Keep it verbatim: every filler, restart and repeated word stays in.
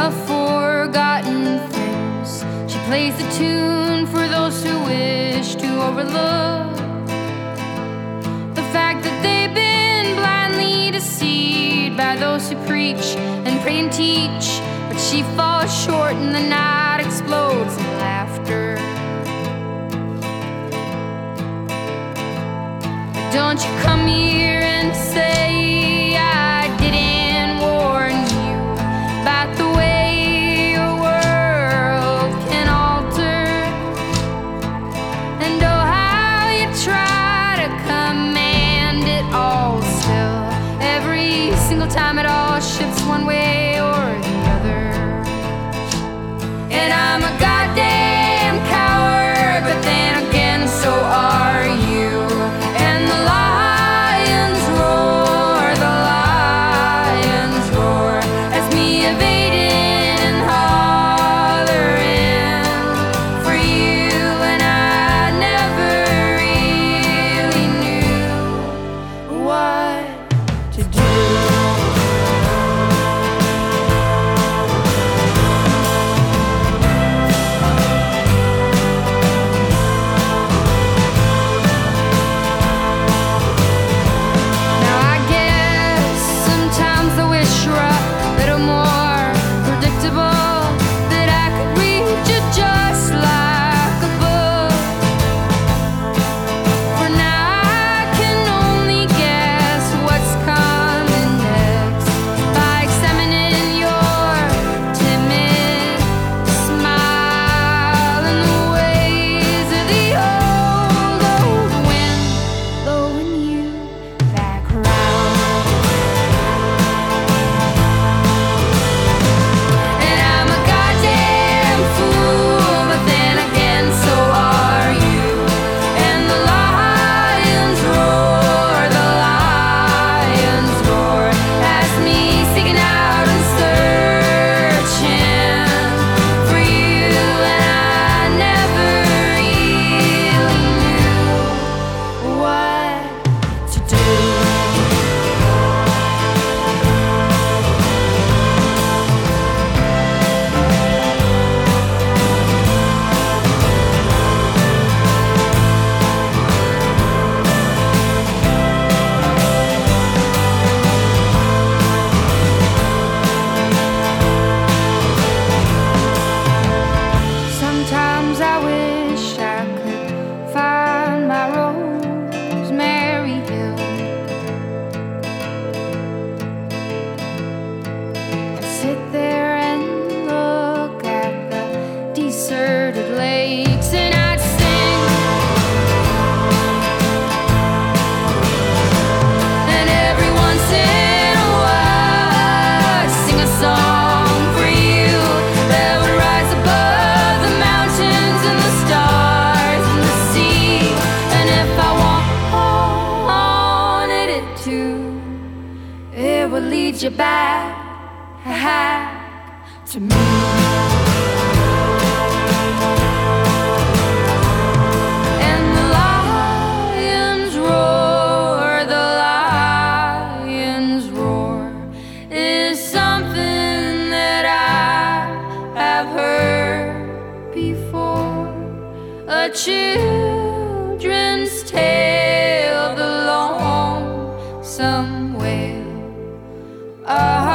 of forgotten things. She plays the tune for those who wish to overlook the fact that they've been blindly deceived by those who preach and pray and teach. But she falls short and the night explodes in laughter. Don't you come here and say I didn't warn you about the way your world can alter, and oh how you try to command it all. Still, every single time it all shifts one way or the other. And I'm a goddamn coward, but then again so are you. And the lions roar, the lions roar, as me evading and hollering for you. And I never really knew what to do. Sit there and look at the deserted lakes, and I'd sing. And every once in a while I'd sing a song for you that would rise above the mountains and the stars and the sea. And if I wanted it to, it would lead you back to me. And the lions roar, the lions roar is something that I have heard before. A children's tale, the lonesome wail. Uh,